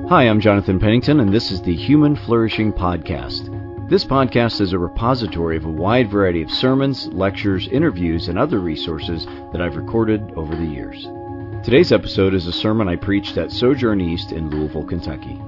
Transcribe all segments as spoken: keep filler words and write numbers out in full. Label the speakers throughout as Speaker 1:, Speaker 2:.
Speaker 1: Hi, I'm Jonathan Pennington, and this is the Human Flourishing Podcast. This podcast is a repository of a wide variety of sermons, lectures, interviews, and other resources that I've recorded over the years. Today's episode is a sermon I preached at Sojourn East in Louisville, Kentucky.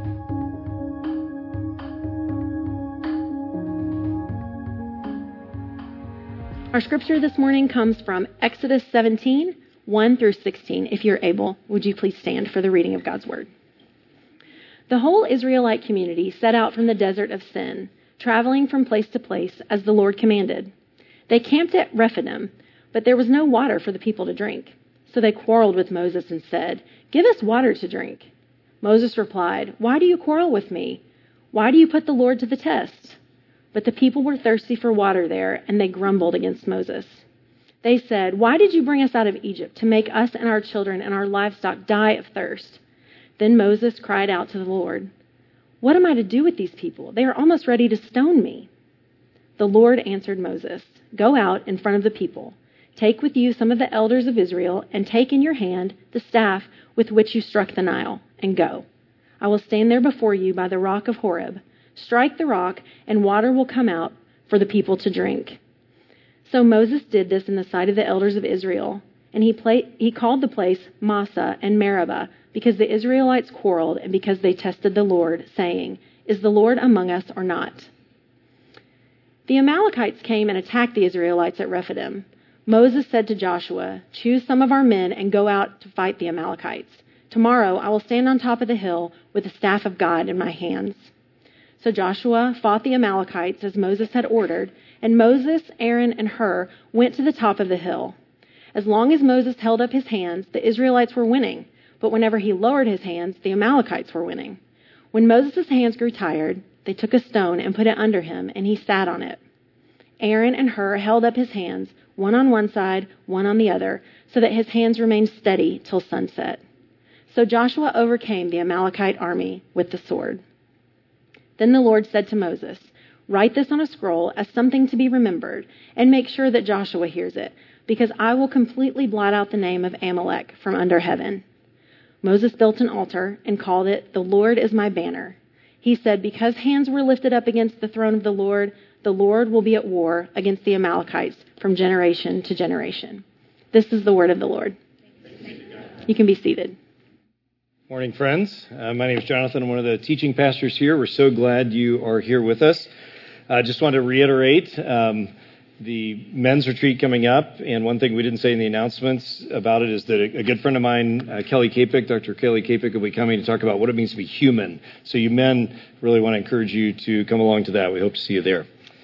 Speaker 2: Our scripture this morning comes from Exodus seventeen, one through sixteen. If you're able, would you please stand for the reading of God's Word? The whole Israelite community set out from the desert of Sin, traveling from place to place as the Lord commanded. They camped at Rephidim, but there was no water for the people to drink. So they quarreled with Moses and said, "Give us water to drink." Moses replied, "Why do you quarrel with me? Why do you put the Lord to the test?" But the people were thirsty for water there, and they grumbled against Moses. They said, "Why did you bring us out of Egypt to make us and our children and our livestock die of thirst?" Then Moses cried out to the Lord, "What am I to do with these people? They are almost ready to stone me." The Lord answered Moses, "Go out in front of the people. Take with you some of the elders of Israel, and take in your hand the staff with which you struck the Nile, and go. I will stand there before you by the rock of Horeb. Strike the rock, and water will come out for the people to drink." So Moses did this in the sight of the elders of Israel, and he, pla- he called the place Massah and Meribah, because the Israelites quarreled and because they tested the Lord, saying, "Is the Lord among us or not?" The Amalekites came and attacked the Israelites at Rephidim. Moses said to Joshua, "Choose some of our men and go out to fight the Amalekites. Tomorrow I will stand on top of the hill with the staff of God in my hands." So Joshua fought the Amalekites as Moses had ordered, and Moses, Aaron, and Hur went to the top of the hill. As long as Moses held up his hands, the Israelites were winning, but whenever he lowered his hands, the Amalekites were winning. When Moses' hands grew tired, they took a stone and put it under him, and he sat on it. Aaron and Hur held up his hands, one on one side, one on the other, so that his hands remained steady till sunset. So Joshua overcame the Amalekite army with the sword. Then the Lord said to Moses, "Write this on a scroll as something to be remembered, and make sure that Joshua hears it, because I will completely blot out the name of Amalek from under heaven." Moses built an altar and called it, "The Lord is my banner." He said, "Because hands were lifted up against the throne of the Lord, the Lord will be at war against the Amalekites from generation to generation." This is the word of the Lord. You can be seated.
Speaker 3: Morning, friends. Uh, my name is Jonathan. I'm one of the teaching pastors here. We're so glad you are here with us. I uh, just want to reiterate um, the men's retreat coming up, and one thing we didn't say in the announcements about it is that a, a good friend of mine, uh, Kelly Kapik, Doctor Kelly Kapik, will be coming to talk about what it means to be human. So you men really want to encourage you to come along to that. We hope to see you there.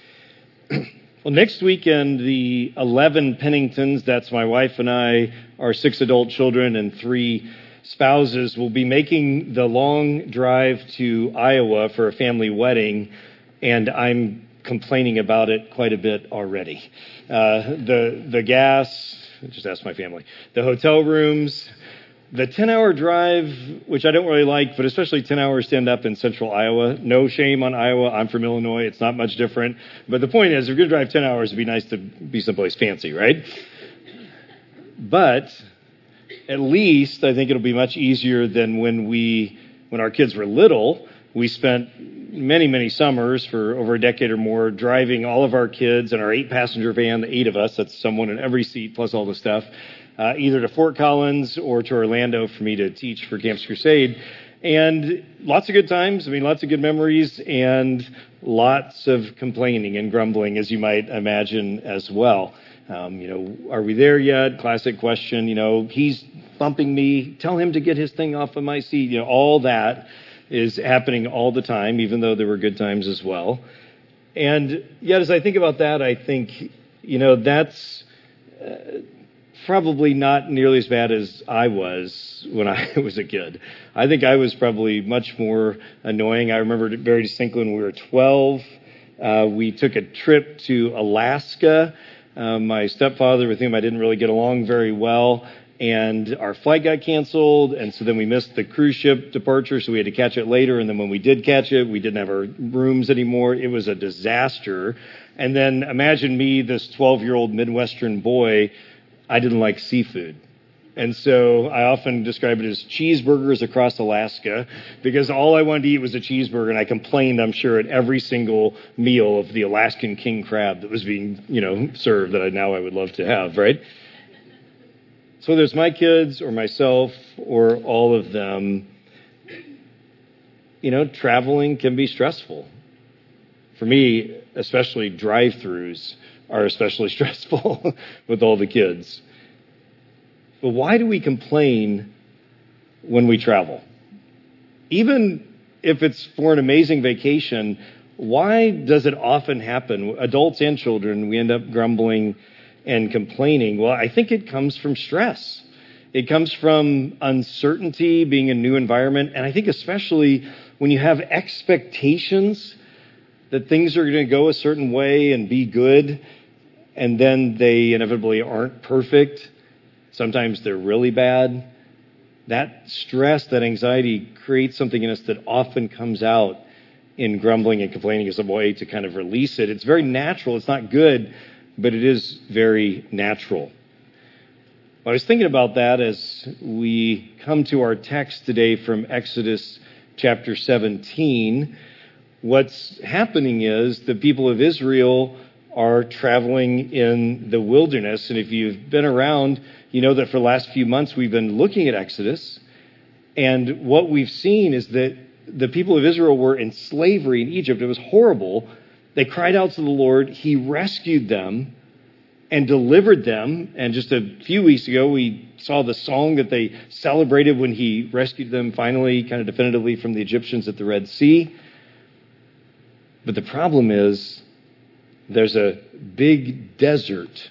Speaker 3: Well, next weekend, the eleven Penningtons, that's my wife and I, our six adult children and three spouses, will be making the long drive to Iowa for a family wedding, and I'm complaining about it quite a bit already. Uh, the the gas, just ask my family, the hotel rooms, the ten-hour drive, which I don't really like, but especially ten hours to end up in central Iowa. No shame on Iowa. I'm from Illinois. It's not much different. But the point is, if you're going to drive ten hours, it'd be nice to be someplace fancy, right? But at least I think it'll be much easier than when we, when our kids were little. We spent many, many summers for over a decade or more driving all of our kids in our eight-passenger van, the eight of us, that's someone in every seat plus all the stuff, uh, either to Fort Collins or to Orlando for me to teach for Campus Crusade. And lots of good times, I mean, lots of good memories, and lots of complaining and grumbling, as you might imagine as well. Um, you know, are we there yet? Classic question. You know, he's bumping me. Tell him to get his thing off of my seat. You know, all that is happening all the time, even though there were good times as well. And yet, as I think about that, I think, you know, that's uh, probably not nearly as bad as I was when I was a kid. I think I was probably much more annoying. I remember it very distinctly when we were twelve. Uh, we took a trip to Alaska. Uh, my stepfather, with whom I didn't really get along very well, and our flight got canceled, and so then we missed the cruise ship departure, so we had to catch it later, and then when we did catch it, we didn't have our rooms anymore. It was a disaster. And then imagine me, this twelve-year-old Midwestern boy, I didn't like seafood. And so I often describe it as cheeseburgers across Alaska, because all I wanted to eat was a cheeseburger, and I complained, I'm sure, at every single meal of the Alaskan king crab that was being, you know, served that I now I would love to have, right? So whether it's my kids or myself or all of them, you know, traveling can be stressful. For me, especially drive-thrus are especially stressful with all the kids. But why do we complain when we travel? Even if it's for an amazing vacation, why does it often happen? Adults and children, we end up grumbling and complaining. Well, I think it comes from stress. It comes from uncertainty, being in a new environment, and I think especially when you have expectations that things are going to go a certain way and be good, and then they inevitably aren't perfect. Sometimes they're really bad. That stress, that anxiety creates something in us that often comes out in grumbling and complaining as a way to kind of release it. It's very natural. It's not good, but it is very natural. I was thinking about that as we come to our text today from Exodus chapter seventeen. What's happening is the people of Israel are traveling in the wilderness. And if you've been around, you know that for the last few months we've been looking at Exodus. And what we've seen is that the people of Israel were in slavery in Egypt. It was horrible. They cried out to the Lord. He rescued them and delivered them. And just a few weeks ago, we saw the song that they celebrated when he rescued them finally, kind of definitively, from the Egyptians at the Red Sea. But the problem is there's a big desert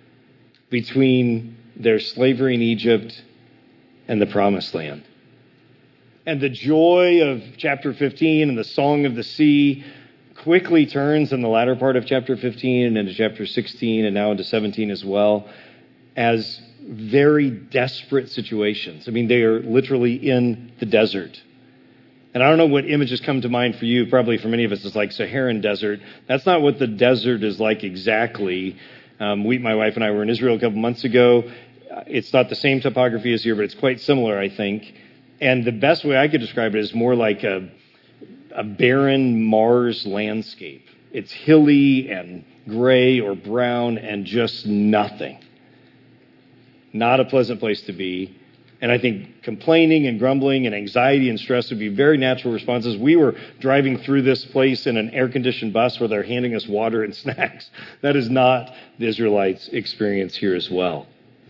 Speaker 3: between their slavery in Egypt and the Promised Land. And the joy of chapter fifteen and the song of the sea quickly turns in the latter part of chapter fifteen and into chapter sixteen and now into seventeen as well as very desperate situations. I mean, they are literally in the desert. And I don't know what images come to mind for you. Probably for many of us, it's like Saharan desert. That's not what the desert is like exactly. Um, we, my wife and I were in Israel a couple months ago. It's not the same topography as here, but it's quite similar, I think. And the best way I could describe it is more like a, a barren Mars landscape. It's hilly and gray or brown and just nothing. Not a pleasant place to be. And I think complaining and grumbling and anxiety and stress would be very natural responses. We were driving through this place in an air-conditioned bus where they're handing us water and snacks. That is not the Israelites' experience here as well.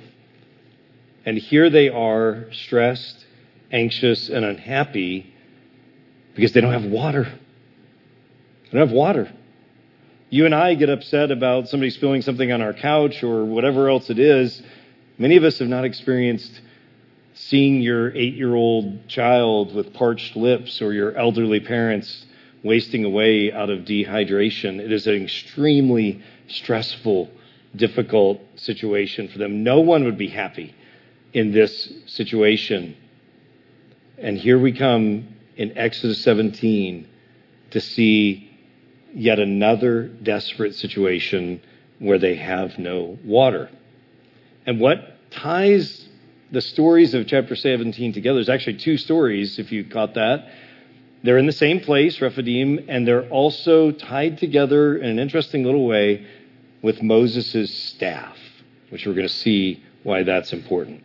Speaker 3: And here they are, stressed, anxious, and unhappy because they don't have water. They don't have water. You and I get upset about somebody spilling something on our couch or whatever else it is. Many of us have not experienced seeing your eight-year-old child with parched lips or your elderly parents wasting away out of dehydration. It is an extremely stressful, difficult situation for them. No one would be happy in this situation. And here we come in Exodus seventeen to see yet another desperate situation where they have no water. And what ties the stories of chapter seventeen together is actually two stories, if you caught that. They're in the same place, Rephidim, and they're also tied together in an interesting little way with Moses' staff, which we're going to see why that's important.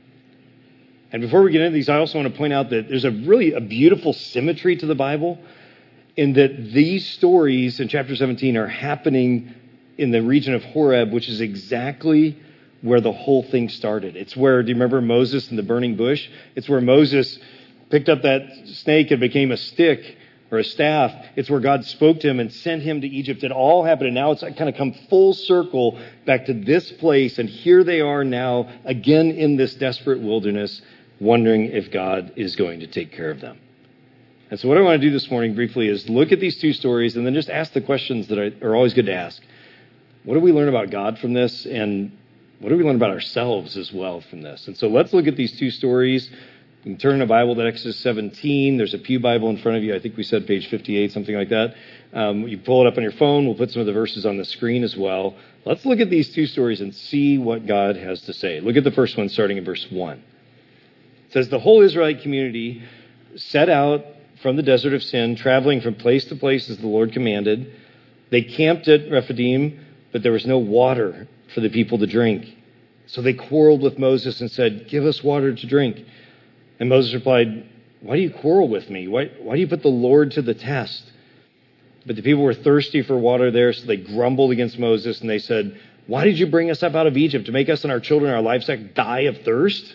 Speaker 3: And before we get into these, I also want to point out that there's a really a beautiful symmetry to the Bible in that these stories in chapter seventeen are happening in the region of Horeb, which is exactly where the whole thing started. It's where, do you remember Moses and the burning bush? It's where Moses picked up that snake and became a stick or a staff. It's where God spoke to him and sent him to Egypt. It all happened, and now it's kind of come full circle back to this place, and here they are now again in this desperate wilderness, wondering if God is going to take care of them. And so what I want to do this morning briefly is look at these two stories and then just ask the questions that are always good to ask. What do we learn about God from this? And what do we learn about ourselves as well from this? And so let's look at these two stories You can turn a Bible to Exodus seventeen. There's a Pew Bible in front of you. I think we said page fifty-eight, something like that. Um, you pull it up on your phone. We'll put some of the verses on the screen as well. Let's look at these two stories and see what God has to say. Look at the first one starting in verse one. It says, the whole Israelite community set out from the desert of Sin, traveling from place to place as the Lord commanded. They camped at Rephidim, but there was no water for the people to drink. So they quarreled with Moses and said, give us water to drink. And Moses replied, why do you quarrel with me? Why, why do you put the Lord to the test? But the people were thirsty for water there, so they grumbled against Moses, and they said, why did you bring us up out of Egypt to make us and our children and our livestock die of thirst?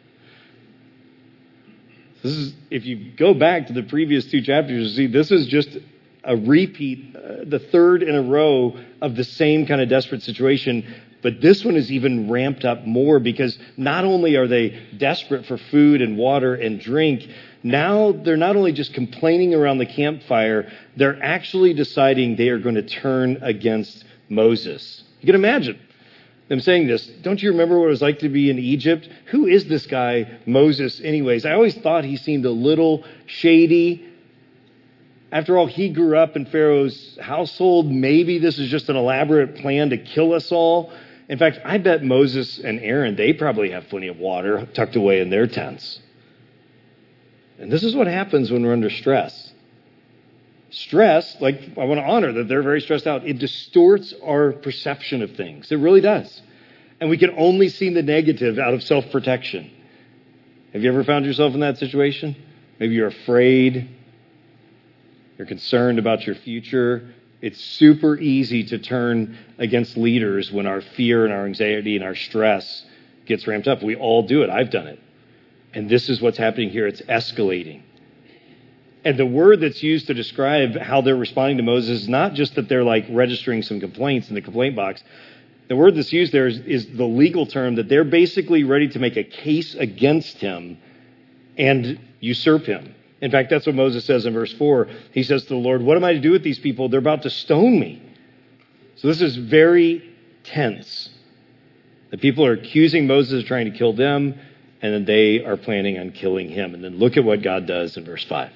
Speaker 3: This is, if you go back to the previous two chapters, you see this is just a repeat, uh, the third in a row of the same kind of desperate situation. But this one is even ramped up more because not only are they desperate for food and water and drink, now they're not only just complaining around the campfire, they're actually deciding they are going to turn against Moses. You can imagine them saying this. Don't you remember what it was like to be in Egypt? Who is this guy, Moses, anyways? I always thought he seemed a little shady. After all, he grew up in Pharaoh's household. Maybe this is just an elaborate plan to kill us all. In fact, I bet Moses and Aaron, they probably have plenty of water tucked away in their tents. And this is what happens when we're under stress. Stress, like I want to honor that they're very stressed out, it distorts our perception of things. It really does. And we can only see the negative out of self-protection. Have you ever found yourself in that situation? Maybe you're afraid. You're concerned about your future. It's super easy to turn against leaders when our fear and our anxiety and our stress gets ramped up. We all do it. I've done it. And this is what's happening here. It's escalating. And the word that's used to describe how they're responding to Moses is not just that they're like registering some complaints in the complaint box. The word that's used there is, is the legal term that they're basically ready to make a case against him and usurp him. In fact, that's what Moses says in verse four. He says to the Lord, what am I to do with these people? They're about to stone me. So this is very tense. The people are accusing Moses of trying to kill them, and then they are planning on killing him. And then look at what God does in verse five.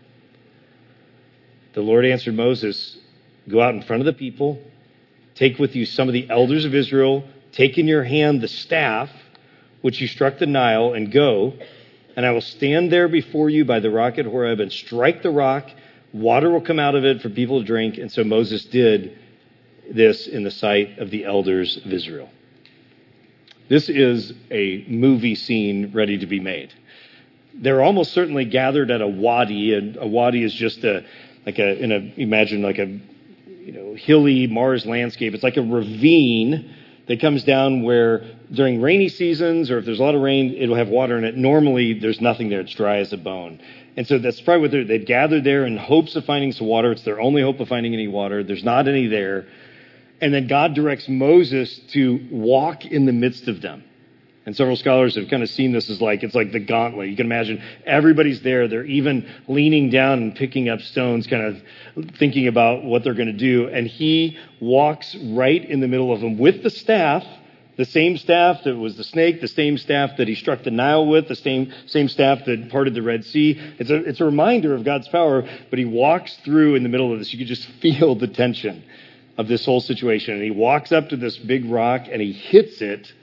Speaker 3: The Lord answered Moses, go out in front of the people, take with you some of the elders of Israel, take in your hand the staff which you struck the Nile, and go. And I will stand there before you by the rock at Horeb and strike the rock. Water will come out of it for people to drink. And so Moses did this in the sight of the elders of Israel. This is a movie scene ready to be made. They're almost certainly gathered at a wadi, and a wadi is just a like a in a imagine like a you know hilly Mars landscape. It's like a ravine that comes down where during rainy seasons or if there's a lot of rain, it'll have water in it. Normally, there's nothing there. It's dry as a bone. And so that's probably what they're, they've gathered there in hopes of finding some water. It's their only hope of finding any water. There's not any there. And then God directs Moses to walk in the midst of them. And several scholars have kind of seen this as like, it's like the gauntlet. You can imagine everybody's there. They're even leaning down and picking up stones, kind of thinking about what they're going to do. And he walks right in the middle of them with the staff, the same staff that was the snake, the same staff that he struck the Nile with, the same same staff that parted the Red Sea. It's a, it's a reminder of God's power, but he walks through in the middle of this. You could just feel the tension of this whole situation. And he walks up to this big rock and he hits it.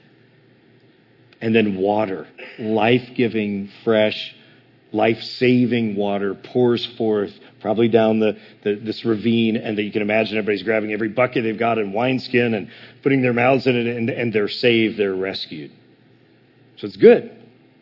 Speaker 3: And then water, life-giving, fresh, life-saving water pours forth, probably down the, the this ravine, and that you can imagine everybody's grabbing every bucket they've got in wineskin and putting their mouths in it, and, and they're saved, they're rescued. So it's good.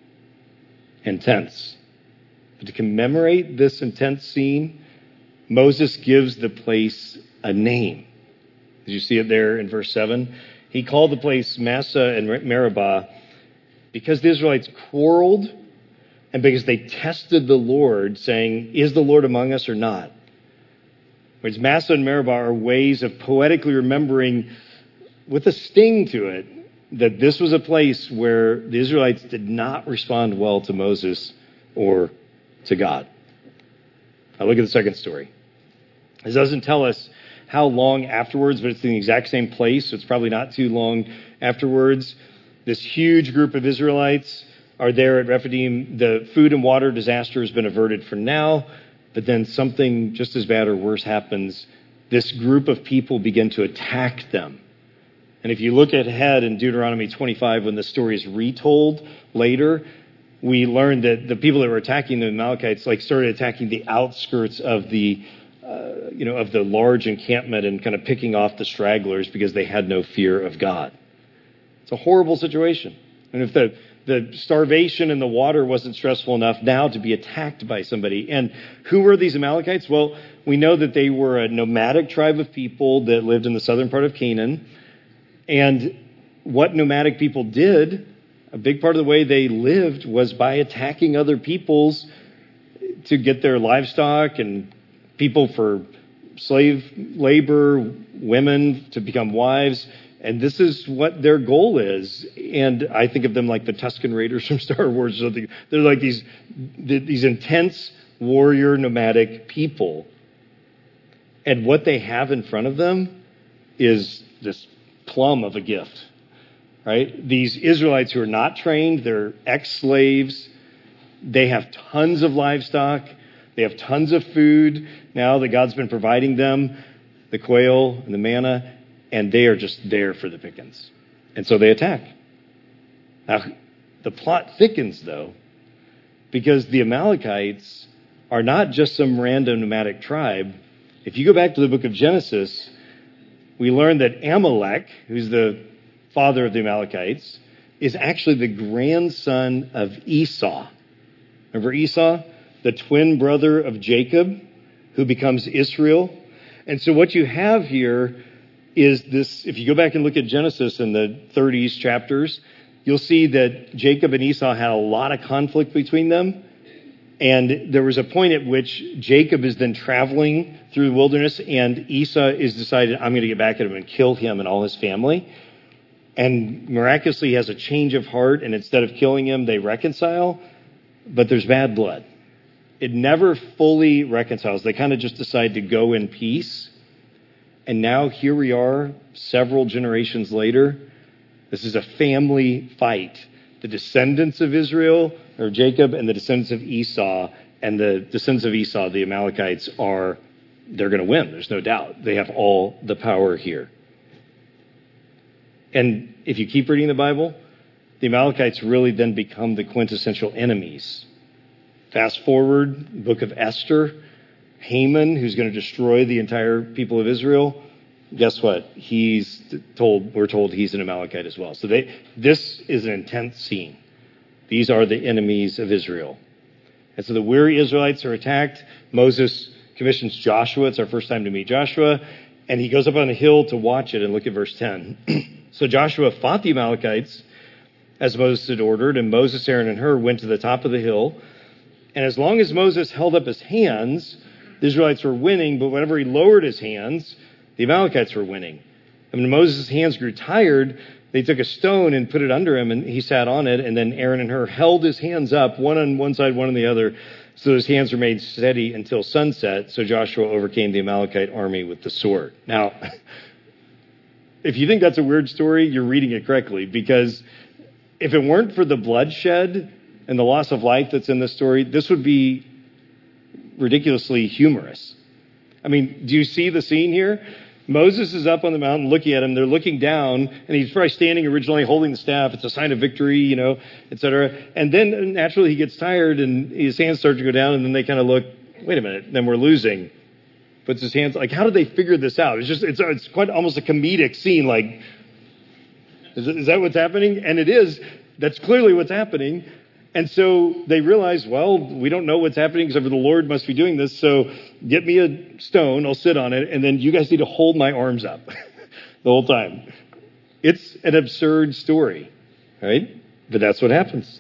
Speaker 3: Intense. But to commemorate this intense scene, Moses gives the place a name. Did you see it there in verse seven? He called the place Massah and Meribah, because the Israelites quarreled and because they tested the Lord, saying, is the Lord among us or not? Whereas Massah and Meribah are ways of poetically remembering with a sting to it that this was a place where the Israelites did not respond well to Moses or to God. Now look at the second story. This doesn't tell us how long afterwards, but it's in the exact same place, so it's probably not too long afterwards. This huge group of Israelites, are there at Rephidim. The food and water disaster has been averted for now, but then something just as bad or worse happens. This group of people begin to attack them. And if you look ahead in Deuteronomy twenty-five, when the story is retold later, we learn that the people that were attacking the Amalekites like started attacking the outskirts of the, uh, you know, of the large encampment and kind of picking off the stragglers because they had no fear of God. It's a horrible situation. And if the the starvation and the water wasn't stressful enough, now to be attacked by somebody. And who were these Amalekites? Well, we know that they were a nomadic tribe of people that lived in the southern part of Canaan. And what nomadic people did, a big part of the way they lived was by attacking other peoples to get their livestock and people for slave labor, women to become wives. And this is what their goal is. And I think of them like the Tusken Raiders from Star Wars or something. They're like these, these intense warrior nomadic people. And what they have in front of them is this plum of a gift, right? These Israelites who are not trained, they're ex-slaves. They have tons of livestock. They have tons of food now that God's been providing them, the quail and the manna. And they are just there for the pickings. And so they attack. Now, the plot thickens, though, because the Amalekites are not just some random nomadic tribe. If you go back to the book of Genesis, we learn that Amalek, who's the father of the Amalekites, is actually the grandson of Esau. Remember Esau, the twin brother of Jacob, who becomes Israel? And so what you have here is this, if you go back and look at Genesis in the thirties chapters, you'll see that Jacob and Esau had a lot of conflict between them. And there was a point at which Jacob is then traveling through the wilderness and Esau is decided, I'm going to get back at him and kill him and all his family. And miraculously he has a change of heart, and instead of killing him, they reconcile. But there's bad blood. It never fully reconciles. They kind of just decide to go in peace. And now here we are, several generations later. This is a family fight. The descendants of Israel, or Jacob, and the descendants of Esau, and the descendants of Esau, the Amalekites, are, they're going to win. There's no doubt. They have all the power here. And if you keep reading the Bible, the Amalekites really then become the quintessential enemies. Fast forward, book of Esther, Haman, who's going to destroy the entire people of Israel. Guess what? He's told, we're told he's an Amalekite as well. So they, this is an intense scene. These are the enemies of Israel. And so the weary Israelites are attacked. Moses commissions Joshua. It's our first time to meet Joshua. And he goes up on a hill to watch it, and look at verse ten. So Joshua fought the Amalekites as Moses had ordered, and Moses, Aaron, and Hur went to the top of the hill. And as long as Moses held up his hands, the Israelites were winning, but whenever he lowered his hands, the Amalekites were winning. And when Moses' hands grew tired, they took a stone and put it under him, and he sat on it, and then Aaron and Hur held his hands up, one on one side, one on the other, so his hands remained steady until sunset, so Joshua overcame the Amalekite army with the sword. Now, if you think that's a weird story, you're reading it correctly, because if it weren't for the bloodshed and the loss of life that's in this story, this would be ridiculously humorous. I mean, do you see the scene here? Moses is up on the mountain looking at him. They're looking down, and he's probably standing originally holding the staff. It's a sign of victory, you know, et cetera. And then naturally he gets tired, and his hands start to go down, and then they kind of look, wait a minute, then we're losing. Puts his hands, like, how did they figure this out? It's just, it's, it's quite almost a comedic scene, like, is, is that what's happening? And it is. That's clearly what's happening. And so they realize, well, we don't know what's happening except for the Lord must be doing this. So get me a stone, I'll sit on it, and then you guys need to hold my arms up the whole time. It's an absurd story, right? But that's what happens.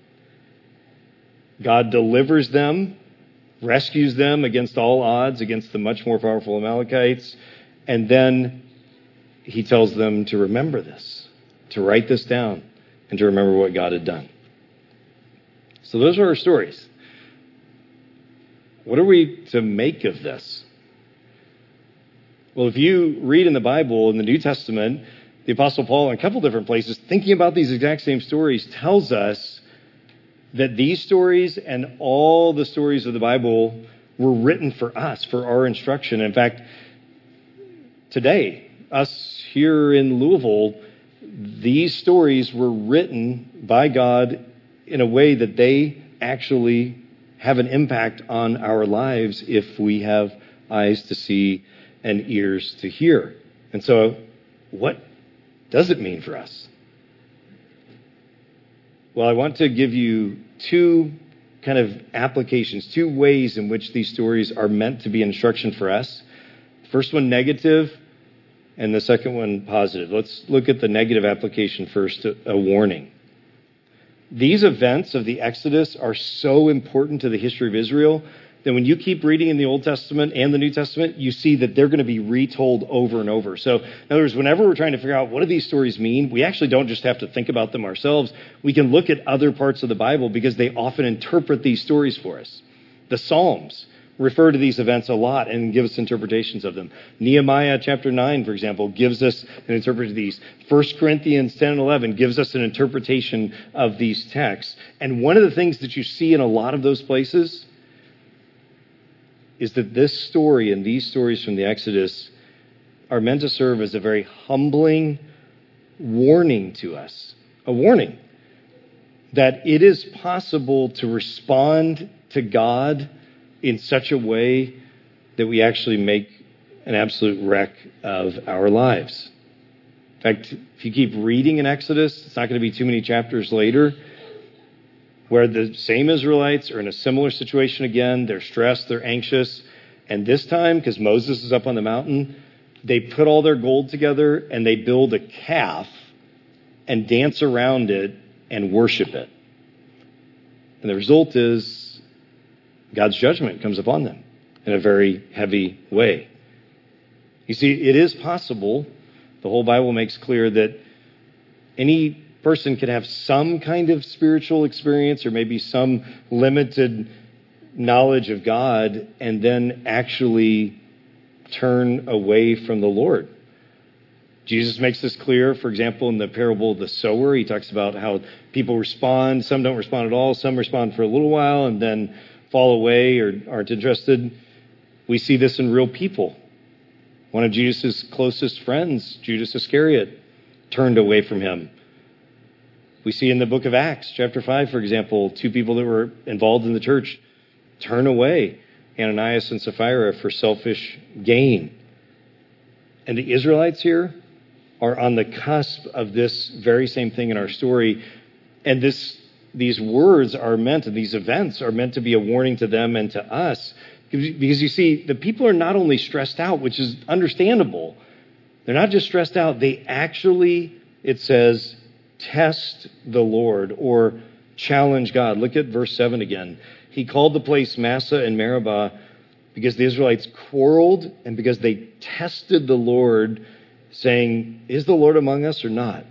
Speaker 3: God delivers them, rescues them against all odds, against the much more powerful Amalekites, and then he tells them to remember this, to write this down, and to remember what God had done. So those are our stories. What are we to make of this? Well, if you read in the Bible, in the New Testament, the Apostle Paul, in a couple different places, thinking about these exact same stories, tells us that these stories and all the stories of the Bible were written for us, for our instruction. In fact, today, us here in Louisville, these stories were written by God in a way that they actually have an impact on our lives if we have eyes to see and ears to hear. And so, what does it mean for us? Well, I want to give you two kind of applications, two ways in which these stories are meant to be instruction for us. First one, negative, and the second one, positive. Let's look at the negative application first, a warning. These events of the Exodus are so important to the history of Israel that when you keep reading in the Old Testament and the New Testament, you see that they're going to be retold over and over. So, in other words, whenever we're trying to figure out what do these stories mean, we actually don't just have to think about them ourselves. We can look at other parts of the Bible because they often interpret these stories for us. The Psalms refer to these events a lot and give us interpretations of them. Nehemiah chapter nine, for example, gives us an interpretation of these. First Corinthians ten and eleven gives us an interpretation of these texts. And one of the things that you see in a lot of those places is that this story and these stories from the Exodus are meant to serve as a very humbling warning to us. A warning that it is possible to respond to God in such a way that we actually make an absolute wreck of our lives. In fact, if you keep reading in Exodus, it's not going to be too many chapters later where the same Israelites are in a similar situation again. They're stressed, they're anxious. And this time, because Moses is up on the mountain, they put all their gold together and they build a calf and dance around it and worship it. And the result is God's judgment comes upon them in a very heavy way. You see, it is possible, the whole Bible makes clear, that any person can have some kind of spiritual experience or maybe some limited knowledge of God and then actually turn away from the Lord. Jesus makes this clear, for example, in the parable of the sower. He talks about how people respond. Some don't respond at all. Some respond for a little while and then fall away or aren't interested. We see this in real people. One of Jesus' closest friends, Judas Iscariot, turned away from him. We see in the book of Acts, chapter five, for example, two people that were involved in the church turn away, Ananias and Sapphira, for selfish gain. And the Israelites here are on the cusp of this very same thing in our story. And this, these words are meant, and these events are meant to be a warning to them and to us. Because you see, the people are not only stressed out, which is understandable. They're not just stressed out. They actually, it says, test the Lord or challenge God. Look at verse seven again. He called the place Massah and Meribah because the Israelites quarreled and because they tested the Lord, saying, is the Lord among us or not?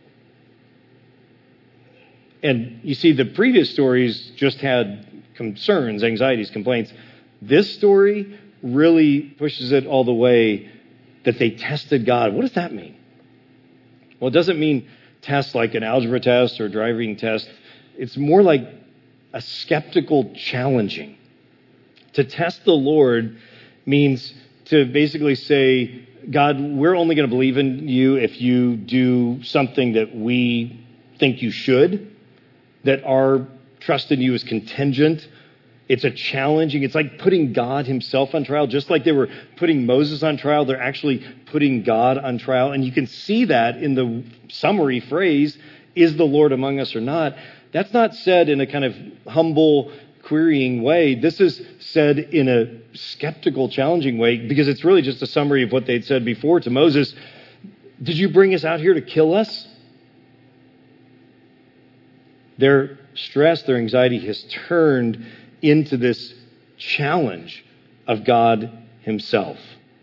Speaker 3: And you see, the previous stories just had concerns, anxieties, complaints. This story really pushes it all the way that they tested God. What does that mean? Well, it doesn't mean test like an algebra test or a driving test. It's more like a skeptical challenging. To test the Lord means to basically say, God, we're only going to believe in you if you do something that we think you should, that our trust in you is contingent. It's a challenging, it's like putting God himself on trial. Just like they were putting Moses on trial, they're actually putting God on trial. And you can see that in the summary phrase, is the Lord among us or not? That's not said in a kind of humble, querying way. This is said in a skeptical, challenging way, because it's really just a summary of what they'd said before to Moses. Did you bring us out here to kill us? Their stress, their anxiety has turned into this challenge of God himself.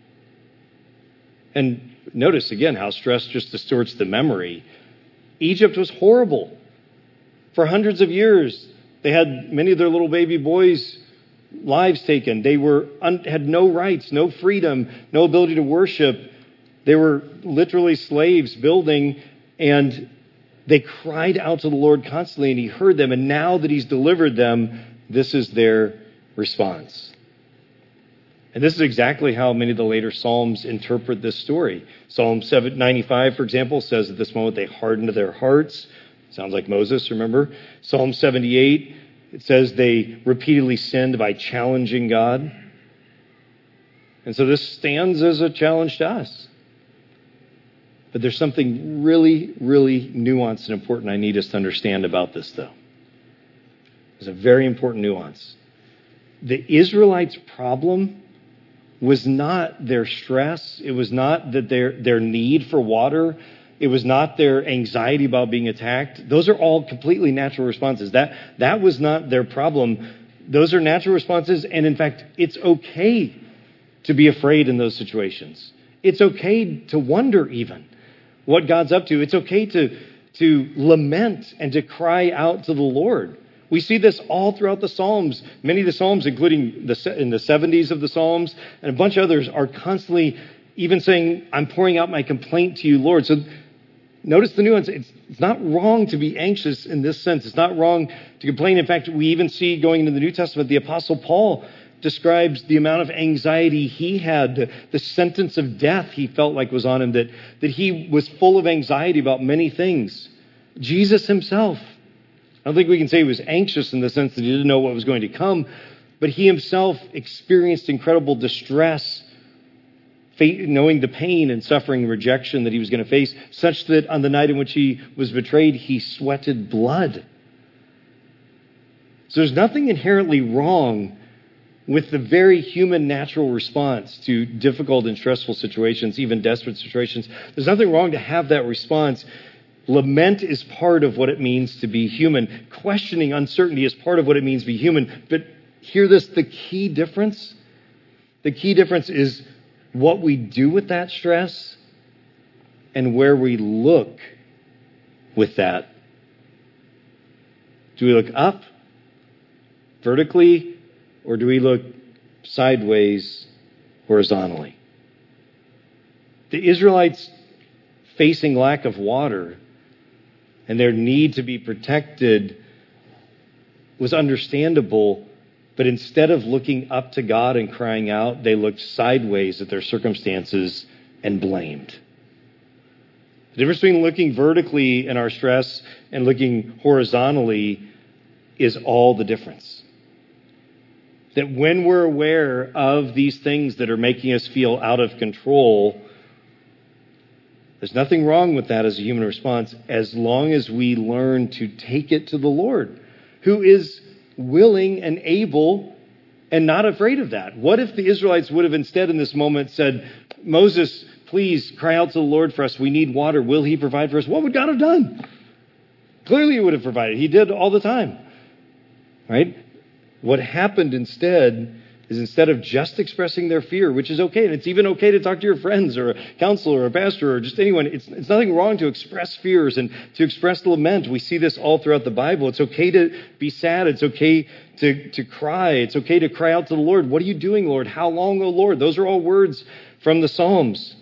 Speaker 3: And notice again how stress just distorts the memory. Egypt was horrible. For hundreds of years, they had many of their little baby boys' lives taken. They were un- had no rights, no freedom, no ability to worship. They were literally slaves building, and They cried out to the Lord constantly, and he heard them. And now that he's delivered them, this is their response. And this is exactly how many of the later Psalms interpret this story. Psalm ninety-five, for example, says at this moment they hardened their hearts. Sounds like Moses, remember? Psalm seventy-eight, it says they repeatedly sinned by challenging God. And so this stands as a challenge to us. But there's something really, really nuanced and important I need us to understand about this, though. There's a very important nuance. The Israelites' problem was not their stress. It was not that their, their need for water. It was not their anxiety about being attacked. Those are all completely natural responses. That, that was not their problem. Those are natural responses, and in fact, it's okay to be afraid in those situations. It's okay to wonder even what God's up to. It's okay to, to lament and to cry out to the Lord. We see this all throughout the Psalms. Many of the Psalms, including the, in the seventies of the Psalms, and a bunch of others, are constantly even saying, I'm pouring out my complaint to you, Lord. So notice the nuance. It's, it's not wrong to be anxious in this sense. It's not wrong to complain. In fact, we even see going into the New Testament, the Apostle Paul describes the amount of anxiety he had, the, the sentence of death he felt like was on him, that, that he was full of anxiety about many things. Jesus himself, I don't think we can say he was anxious in the sense that he didn't know what was going to come, but he himself experienced incredible distress, knowing the pain and suffering and rejection that he was going to face, such that on the night in which he was betrayed, he sweated blood. So there's nothing inherently wrong with the very human natural response to difficult and stressful situations, even desperate situations. There's nothing wrong to have that response. Lament is part of what it means to be human. Questioning uncertainty is part of what it means to be human. But hear this, the key difference, the key difference is what we do with that stress and where we look with that. Do we look up, vertically, or do we look sideways, horizontally? The Israelites, facing lack of water and their need to be protected, was understandable, but instead of looking up to God and crying out, they looked sideways at their circumstances and blamed. The difference between looking vertically in our stress and looking horizontally is all the difference. That when we're aware of these things that are making us feel out of control, there's nothing wrong with that as a human response, as long as we learn to take it to the Lord, who is willing and able and not afraid of that. What if the Israelites would have instead in this moment said, Moses, please cry out to the Lord for us. We need water. Will he provide for us? What would God have done? Clearly he would have provided. He did all the time. Right? What happened instead is instead of just expressing their fear, which is okay, and it's even okay to talk to your friends or a counselor or a pastor or just anyone. It's, it's nothing wrong to express fears and to express lament. We see this all throughout the Bible. It's okay to be sad. It's okay to, to cry. It's okay to cry out to the Lord. What are you doing, Lord? How long, O Lord? Those are all words from the Psalms.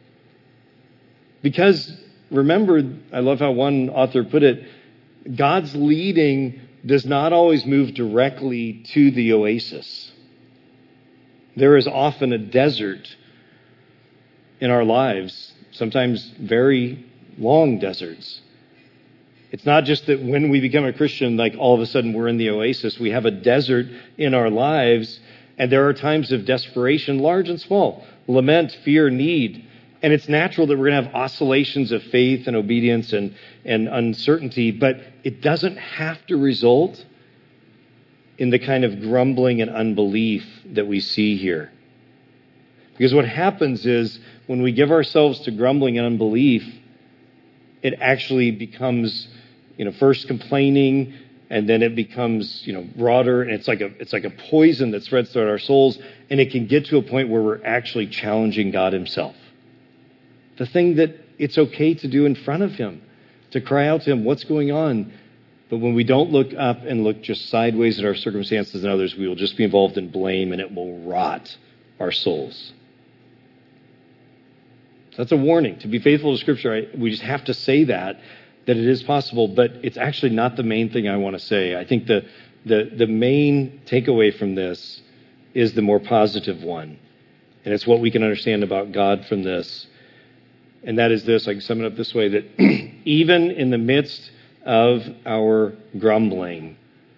Speaker 3: Because remember, I love how one author put it, God's leading does not always move directly to the oasis. There is often a desert in our lives, sometimes very long deserts. It's not just that when we become a Christian, like all of a sudden we're in the oasis. We have a desert in our lives, and there are times of desperation, large and small, lament, fear, need. And it's natural that we're going to have oscillations of faith and obedience and, and uncertainty, but it doesn't have to result in the kind of grumbling and unbelief that we see here. Because what happens is when we give ourselves to grumbling and unbelief, it actually becomes, you know, first complaining, and then it becomes, you know, broader, and it's like a it's like a poison that spreads throughout our souls, and it can get to a point where we're actually challenging God himself. The thing that it's okay to do in front of him, to cry out to him, what's going on? But when we don't look up and look just sideways at our circumstances and others, we will just be involved in blame, and it will rot our souls. So that's a warning. To be faithful to Scripture, I, we just have to say that, that it is possible, but it's actually not the main thing I want to say. I think the, the, the main takeaway from this is the more positive one. And it's what we can understand about God from this. And that is this, I can sum it up this way, that even in the midst of our grumbling,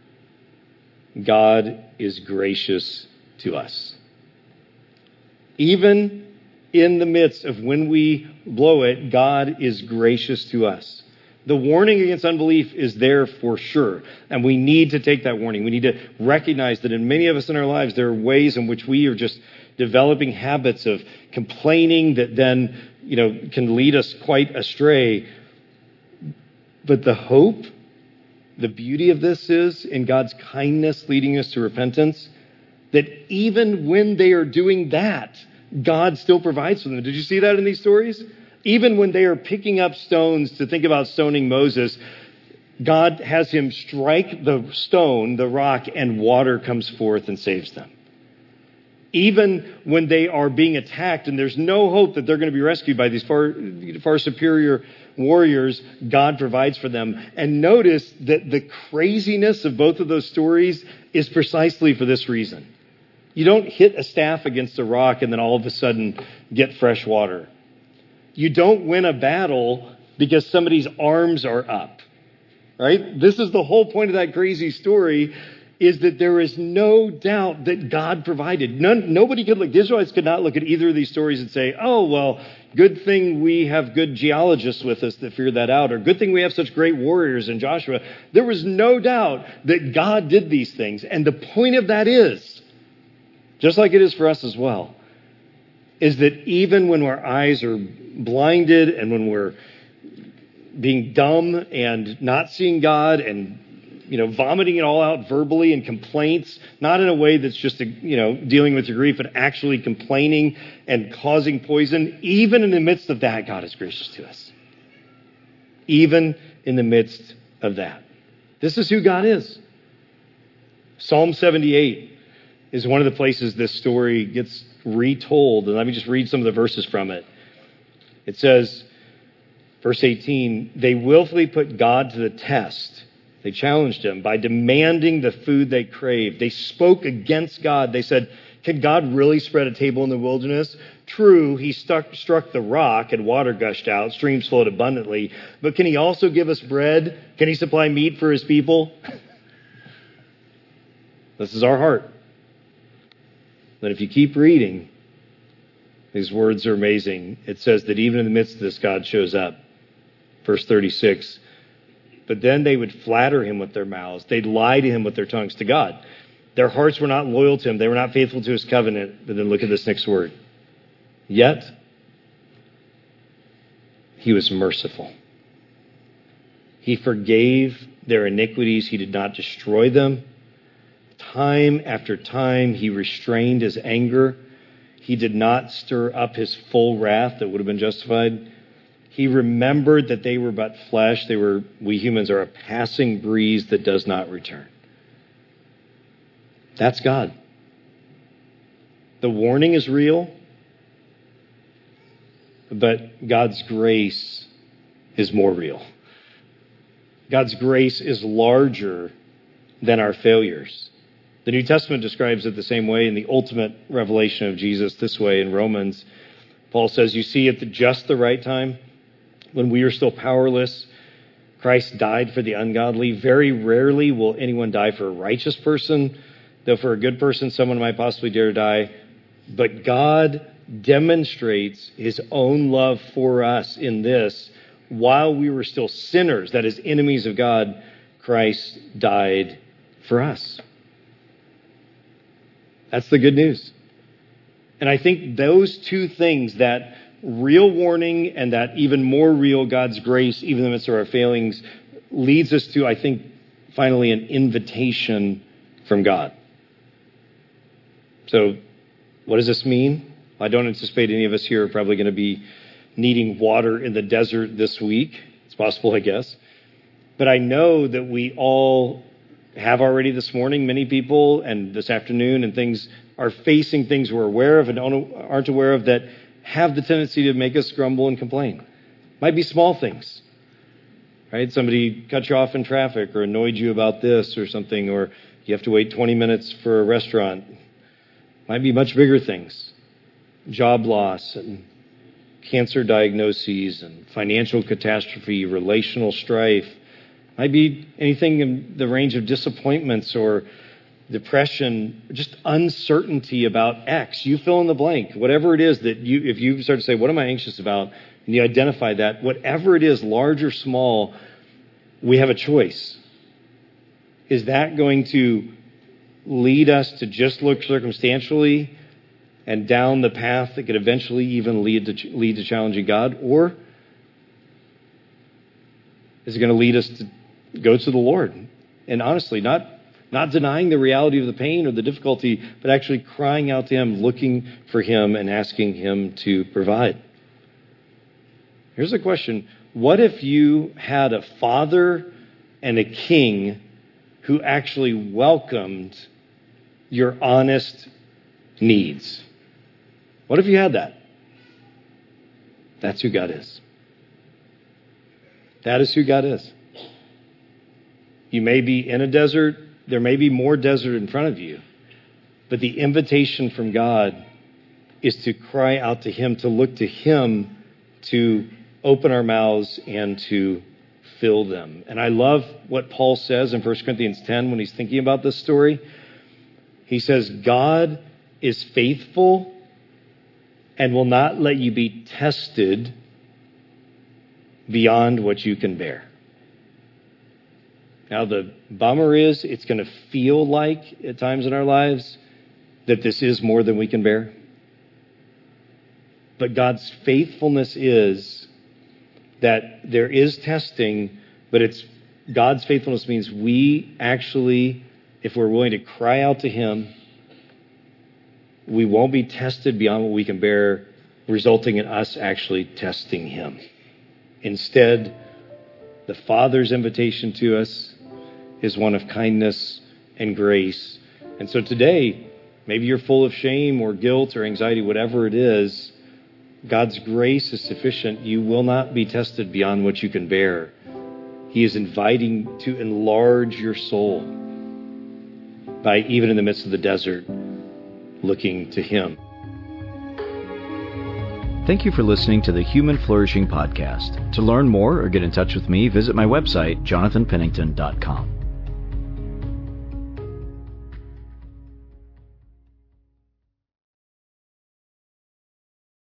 Speaker 3: God is gracious to us. Even in the midst of when we blow it, God is gracious to us. The warning against unbelief is there for sure, and we need to take that warning. We need to recognize that in many of us in our lives, there are ways in which we are just developing habits of complaining that then, you know, can lead us quite astray. But the hope, the beauty of this is in God's kindness leading us to repentance, that even when they are doing that, God still provides for them. Did you see that in these stories? Even when they are picking up stones to think about stoning Moses, God has him strike the stone, the rock, and water comes forth and saves them. Even when they are being attacked and there's no hope that they're going to be rescued by these far, far superior warriors, God provides for them. And notice that the craziness of both of those stories is precisely for this reason. You don't hit a staff against a rock and then all of a sudden get fresh water. You don't win a battle because somebody's arms are up, right? This is the whole point of that crazy story, is that there is no doubt that God provided. None, nobody could look, the Israelites could not look at either of these stories and say, oh, well, good thing we have good geologists with us that figured that out, or good thing we have such great warriors in Joshua. There was no doubt that God did these things. And the point of that is, just like it is for us as well, is that even when our eyes are blinded and when we're being dumb and not seeing God and, you know, vomiting it all out verbally in complaints, not in a way that's just, you know, dealing with your grief, but actually complaining and causing poison, even in the midst of that, God is gracious to us. Even in the midst of that. This is who God is. Psalm seventy-eight is one of the places this story gets retold. And let me just read some of the verses from it. It says, verse eighteen, they willfully put God to the test. They challenged him by demanding the food they craved. They spoke against God. They said, can God really spread a table in the wilderness? True, he stuck, struck the rock and water gushed out. Streams flowed abundantly. But can he also give us bread? Can he supply meat for his people? This is our heart. But if you keep reading, these words are amazing. It says that even in the midst of this, God shows up. Verse thirty-six, but then they would flatter him with their mouths. They'd lie to him with their tongues, to God. Their hearts were not loyal to him. They were not faithful to his covenant. But then look at this next word. Yet, he was merciful. He forgave their iniquities. He did not destroy them. Time after time, he restrained his anger. He did not stir up his full wrath that would have been justified. He remembered that they were but flesh. They were, we humans are a passing breeze that does not return. That's God. The warning is real, but God's grace is more real. God's grace is larger than our failures. The New Testament describes it the same way in the ultimate revelation of Jesus this way in Romans. Paul says, you see, at the, just the right time, when we are still powerless, Christ died for the ungodly. Very rarely will anyone die for a righteous person, though for a good person, someone might possibly dare to die. But God demonstrates his own love for us in this. While we were still sinners, that is, enemies of God, Christ died for us. That's the good news. And I think those two things, that real warning and that even more real God's grace, even in the midst of our failings, leads us to, I think, finally an invitation from God. So what does this mean? I don't anticipate any of us here are probably going to be needing water in the desert this week. It's possible, I guess. But I know that we all have already this morning, many people, and this afternoon, and things are facing things we're aware of and aren't aware of that have the tendency to make us grumble and complain. Might be small things, right? Somebody cut you off in traffic or annoyed you about this or something, or you have to wait twenty minutes for a restaurant. Might be much bigger things. Job loss and cancer diagnoses and financial catastrophe, relational strife. Might be anything in the range of disappointments or depression, just uncertainty about X. You fill in the blank. Whatever it is that you, if you start to say, what am I anxious about? And you identify that, whatever it is, large or small, we have a choice. Is that going to lead us to just look circumstantially and down the path that could eventually even lead to lead to challenging God? Or is it going to lead us to go to the Lord? And honestly, not, not denying the reality of the pain or the difficulty, but actually crying out to Him, looking for Him and asking Him to provide. Here's a question. What if you had a father and a king who actually welcomed your honest needs? What if you had that? That's who God is. That is who God is. You may be in a desert. There may be more desert in front of you. But the invitation from God is to cry out to Him, to look to Him, to open our mouths and to fill them. And I love what Paul says in First Corinthians ten when he's thinking about this story. He says, God is faithful and will not let you be tested beyond what you can bear. Now, the bummer is it's going to feel like at times in our lives that this is more than we can bear. But God's faithfulness is that there is testing, but it's God's faithfulness means we actually, if we're willing to cry out to Him, we won't be tested beyond what we can bear, resulting in us actually testing Him. Instead, the Father's invitation to us is one of kindness and grace. And so today, maybe you're full of shame or guilt or anxiety, whatever it is, God's grace is sufficient. You will not be tested beyond what you can bear. He is inviting to enlarge your soul by, even in the midst of the desert, looking to Him.
Speaker 1: Thank you for listening to the Human Flourishing Podcast. To learn more or get in touch with me, visit my website, jonathan pennington dot com.